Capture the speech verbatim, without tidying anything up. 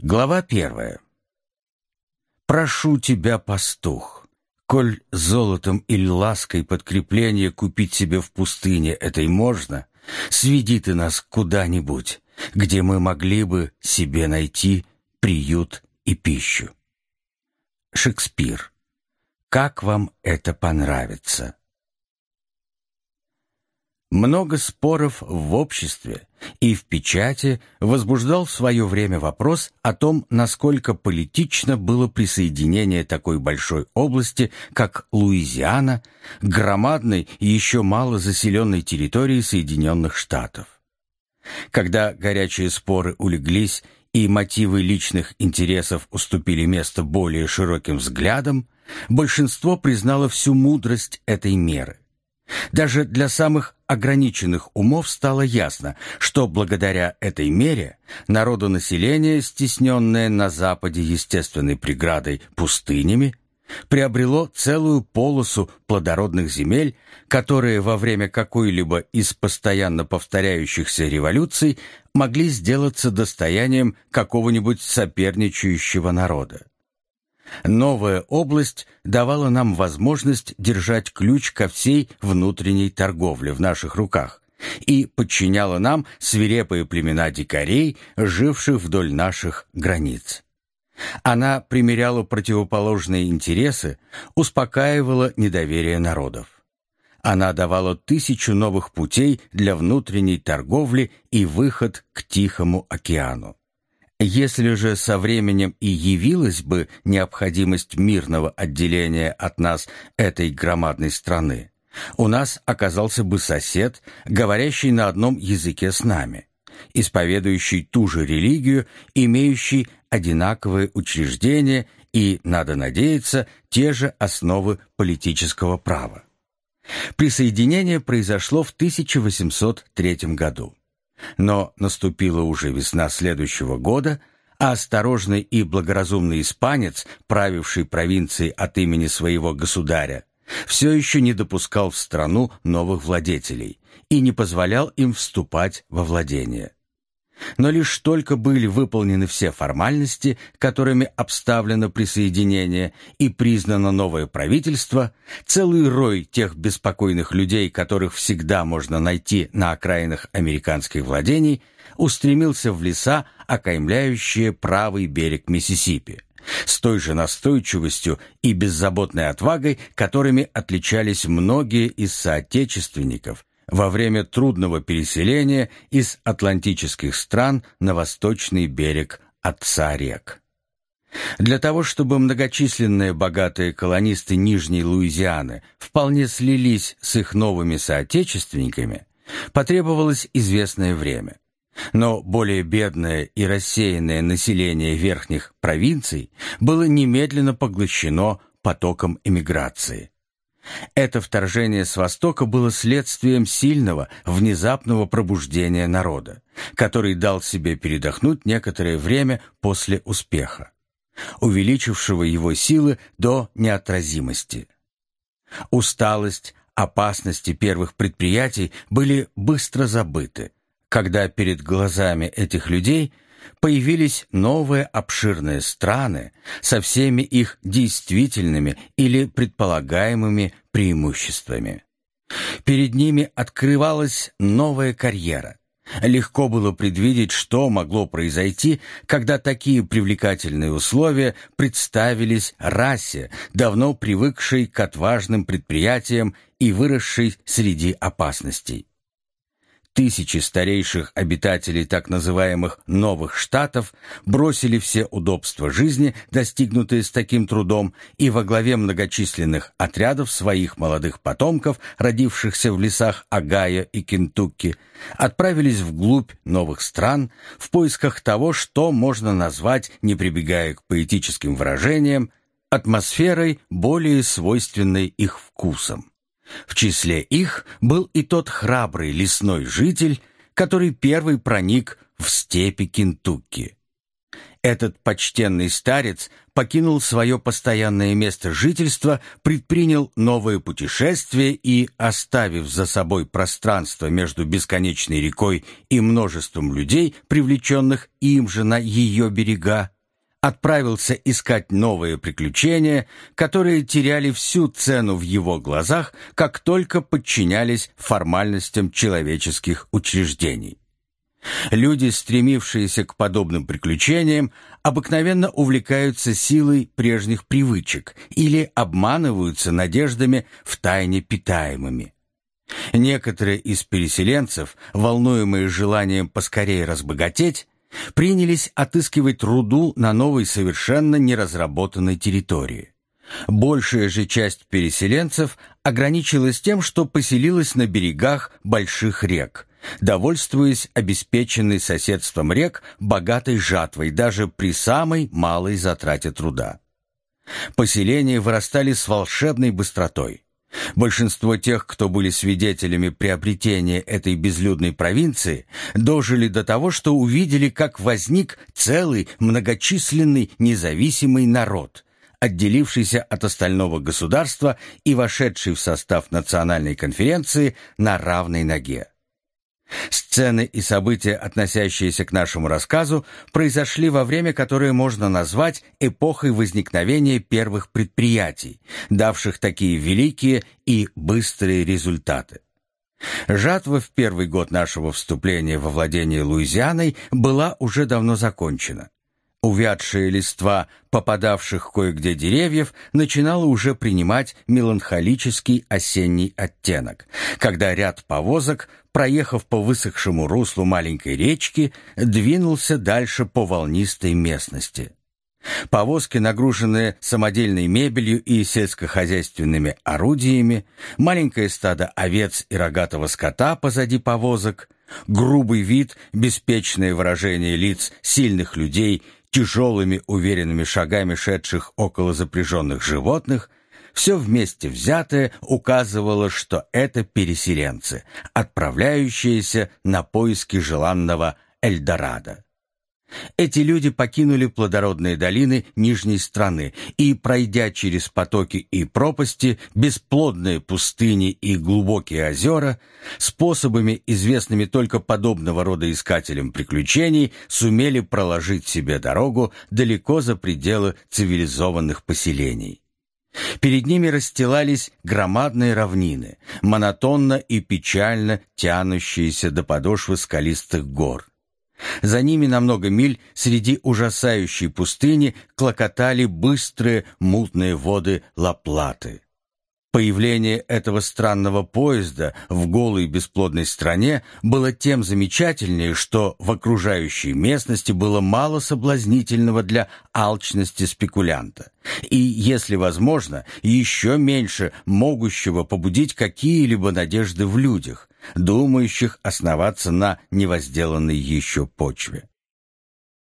Глава первая. «Прошу тебя, пастух, коль золотом или лаской подкрепление купить себе в пустыне этой можно, сведи ты нас куда-нибудь, где мы могли бы себе найти приют и пищу». Шекспир. Как вам это понравится? Много споров в обществе и в печати возбуждал в свое время вопрос о том, насколько политично было присоединение такой большой области, как Луизиана, к громадной и еще мало заселенной территории Соединенных Штатов. Когда горячие споры улеглись и мотивы личных интересов уступили место более широким взглядам, большинство признало всю мудрость этой меры. Даже для самых ограниченных умов стало ясно, что благодаря этой мере народонаселение, стесненное на Западе естественной преградой пустынями, приобрело целую полосу плодородных земель, которые во время какой-либо из постоянно повторяющихся революций могли сделаться достоянием какого-нибудь соперничающего народа. Новая область давала нам возможность держать ключ ко всей внутренней торговле в наших руках и подчиняла нам свирепые племена дикарей, живших вдоль наших границ. Она примиряла противоположные интересы, успокаивала недоверие народов. Она давала тысячу новых путей для внутренней торговли и выход к Тихому океану. Если же со временем и явилась бы необходимость мирного отделения от нас этой громадной страны, у нас оказался бы сосед, говорящий на одном языке с нами, исповедующий ту же религию, имеющий одинаковые учреждения и, надо надеяться, те же основы политического права. Присоединение произошло в тысяча восемьсот третьем году. Но наступила уже весна следующего года, а осторожный и благоразумный испанец, правивший провинцией от имени своего государя, все еще не допускал в страну новых владетелей и не позволял им вступать во владение. Но лишь только были выполнены все формальности, которыми обставлено присоединение и признано новое правительство, целый рой тех беспокойных людей, которых всегда можно найти на окраинах американских владений, устремился в леса, окаймляющие правый берег Миссисипи, с той же настойчивостью и беззаботной отвагой, которыми отличались многие из соотечественников во время трудного переселения из атлантических стран на восточный берег Отца рек. Для того, чтобы многочисленные богатые колонисты Нижней Луизианы вполне слились с их новыми соотечественниками, потребовалось известное время. Но более бедное и рассеянное население верхних провинций было немедленно поглощено потоком эмиграции. Это вторжение с Востока было следствием сильного, внезапного пробуждения народа, который дал себе передохнуть некоторое время после успеха, увеличившего его силы до неотразимости. Усталость, опасности первых предприятий были быстро забыты, когда перед глазами этих людей появились новые обширные страны со всеми их действительными или предполагаемыми преимуществами. Перед ними открывалась новая карьера. Легко было предвидеть, что могло произойти, когда такие привлекательные условия представились расе, давно привыкшей к отважным предприятиям и выросшей среди опасностей. Тысячи старейших обитателей так называемых «новых штатов» бросили все удобства жизни, достигнутые с таким трудом, и во главе многочисленных отрядов своих молодых потомков, родившихся в лесах Огайо и Кентукки, отправились вглубь новых стран в поисках того, что можно назвать, не прибегая к поэтическим выражениям, атмосферой, более свойственной их вкусам. В числе их был и тот храбрый лесной житель, который первый проник в степи Кентукки. Этот почтенный старец покинул свое постоянное место жительства, предпринял новое путешествие и, оставив за собой пространство между бесконечной рекой и множеством людей, привлеченных им же на ее берега, отправился искать новые приключения, которые теряли всю цену в его глазах, как только подчинялись формальностям человеческих учреждений. Люди, стремившиеся к подобным приключениям, обыкновенно увлекаются силой прежних привычек или обманываются надеждами втайне питаемыми. Некоторые из переселенцев, волнуемые желанием поскорее разбогатеть, принялись отыскивать руду на новой совершенно неразработанной территории. Большая же часть переселенцев ограничилась тем, что поселилась на берегах больших рек, довольствуясь обеспеченной соседством рек богатой жатвой даже при самой малой затрате труда. Поселения вырастали с волшебной быстротой. Большинство тех, кто были свидетелями приобретения этой безлюдной провинции, дожили до того, что увидели, как возник целый многочисленный независимый народ, отделившийся от остального государства и вошедший в состав национальной конференции на равной ноге. Сцены и события, относящиеся к нашему рассказу, произошли во время, которое можно назвать эпохой возникновения первых предприятий, давших такие великие и быстрые результаты. Жатва в первый год нашего вступления во владение Луизианой была уже давно закончена. Увядшая листва попадавших кое-где деревьев начинала уже принимать меланхолический осенний оттенок, когда ряд повозок, проехав по высохшему руслу маленькой речки, двинулся дальше по волнистой местности. Повозки, нагруженные самодельной мебелью и сельскохозяйственными орудиями, маленькое стадо овец и рогатого скота позади повозок, грубый вид, беспечное выражение лиц сильных людей, тяжелыми уверенными шагами шедших около запряженных животных, все вместе взятое указывало, что это переселенцы, отправляющиеся на поиски желанного Эльдорадо. Эти люди покинули плодородные долины Нижней страны и, пройдя через потоки и пропасти, бесплодные пустыни и глубокие озера, способами, известными только подобного рода искателям приключений, сумели проложить себе дорогу далеко за пределы цивилизованных поселений. Перед ними расстилались громадные равнины, монотонно и печально тянущиеся до подошвы скалистых гор. За ними на много миль среди ужасающей пустыни клокотали быстрые мутные воды Ла-Платы. Появление этого странного поезда в голой бесплодной стране было тем замечательнее, что в окружающей местности было мало соблазнительного для алчности спекулянта, и, если возможно, еще меньше могущего побудить какие-либо надежды в людях, думающих основаться на невозделанной еще почве.